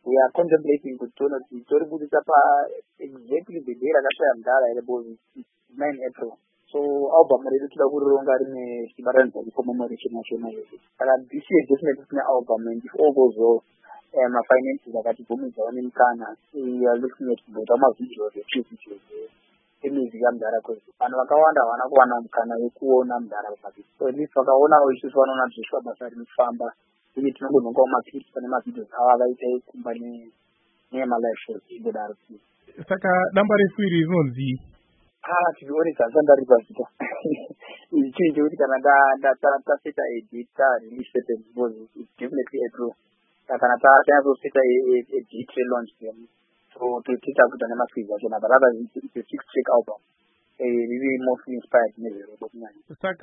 we are contemplating kuti tione kuti tori budisa exactly the day rakashaya mudhara here because it's 9 April. So album redu toda kurironga rine simba ranza commemoration yachona iyoyo. Saka this year definitely tine album and if all goes well, finances akatibvumidzawo nemukana, we are looking at kuita mavideos echivideos emusic yamudhara because vanhu vakawanda havana kuwana mukana wekuona mudhara pamavhideo. So at least vakaonawo isusu vanoona kuti zveshuwa basa rinofamba. Uye tinongonongawo mapirisi pane mavhidhios ava vaita ekumba neemalive shows kudaro. Saka damba refu iri rinonzi to be honest handisandaripa zita ichi chinhu chekuti kana taseta edate tarelease certain because it's definitely April. Kana tanyazoseta edate relaunch them so toita kuita nemafees achona, but rather it's a 6-track album. Really mostly inspired nezvero kunyanya. Saka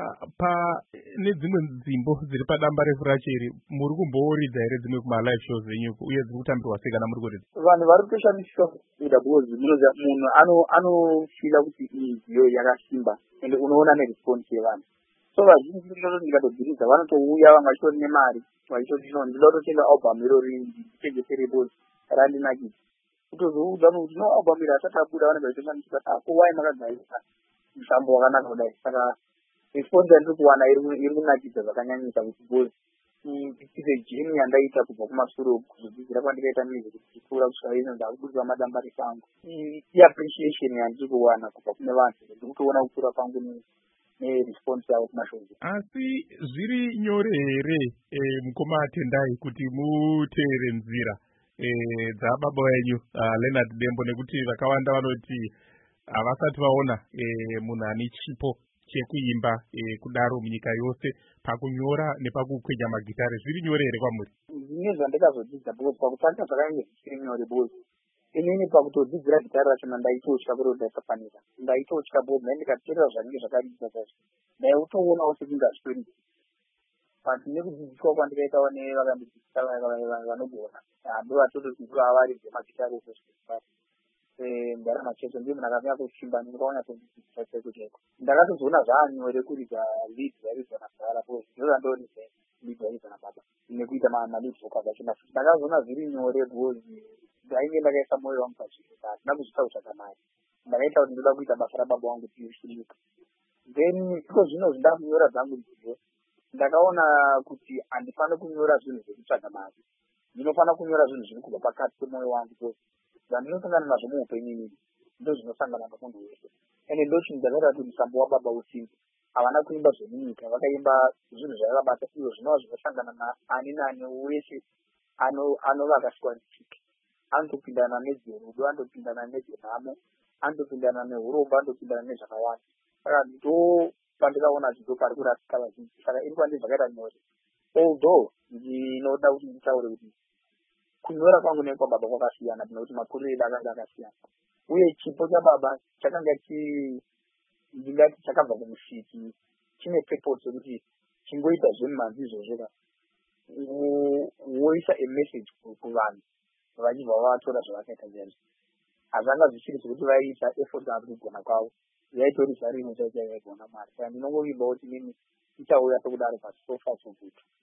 nedzimwe nzimbo dziri padamba refu racho iri muri kumboridza here dzimwe kuma-live shows zenyu uye dziri kutambirwa sei kana muri kuridza? Vanhu vari kutoshandiswa kuita because munoziva munhu anofila kuti iyo yakasimba ende unoona neresponse yevanhu. So vazhinji ndinoti ndikatodziridza vanotouya vamwe vachitori nemari vachitoti ndinoda kutenga album irori nditengesere because randinakidza. Kutozoudza munhu kuti no album iri asati abuda vanenge vachitoshandisa wai makagadzirisa musambo wakanaka kudai. Saka response yandiri kuwana iri kunakidza zvakanyanyisa kuti because it's a journey yandaita kubva kumashure kuzodzidzira kwandikaita music kuchikura kusvika ino ndakubudzwa madamba refu angu. Appreciation yandiri kuwana kubva kune vanhu ndiri kutoona kukura kwangu neresponse yavo kumashows. Asi zviri nyore here mukoma Tendai kuti muteere nzira dzababa venyu Leonard Dembo, nekuti vakawanda vanoti havasati vaona munhu ane chipo chekuimba kudaro munyika yose pakunyora nepakukwenya magitare. Zviri nyore here kwamuri? Zvine zvandikazodzidza because pakutanga zvakanga zvisiri nyore because inini pakutodzidzira gitare rachona ndaitotya kuti ndaisafanira, ndaitotya because ndandikateerera zvanenge zvakaridza zvacho ndaitoonawo sekunge hazvitori. But nekudzidziswa kwandikaitawo nevakandidzidzisa vanogona ndovatototi avaridze magitare esezvekubara ndarama cheto ndiyo munhu akanyanya kusimba ndingaona kundidzidzisa chaiko chaiko. Ndakatozoona zvaanyore kuridza lead yairidzwa naBhara because ndozvandoridza lead yairidzwa naBaba nekuita malead vocals achona. Ndakazoona zviri nyore because ndainge ndakaisa mwoyo wangu pachinhu handina kuzvita kutsvaka mari. Ndakaita kuti ndoda kuita basa rababa wangu tiushirika. Then iko zvino zvindakunyora dzangu nziyo ndakaona kuti handifani kunyora zvinhu zvekutsvaga mari, ndinofana kunyora zvinhu zviri kubva pakati pemwoyo wangu because zvandinosangana nazvo muupenyu inini ndo zvinosangana namunhu wese. Ende ndo chinhu chakaita kuti musambo wababa usimbe. Havana kuimba zvemunyika, vakaimba zvinhu zvavakabata izvo zvinova zvinosangana naani naani wese anovakaswa netsika. Anotopindana nedzerudo, anotopindana nedzenhamo, anotopindana neurombo, anotopindana nezvakawanda. Saka ndo pandikaona zvido pari kurasika vazhinji. Saka iri kwandiri zvakaita nyore, although ndinoda kuti nditaure kuti kunyora kwangu nekwababa kwakasiyana nekuti makuriro edu akanga akasiyana. Uye chipo chababa chakanga ndingati chakabva kumusiki, chine purpose yekuti chingoita zvemumanzi izvozvo woisa a message kuvanhu vachibva vatora zvavakaita chaizvo. Hazvanga zvisiri zvekuti vaiisa effort avo kugona kwavo, yaitori zvarimwe chaicho yaigona mari. Saka ndinongovimba kuti nini ichauya sokudaro pasofa sokuti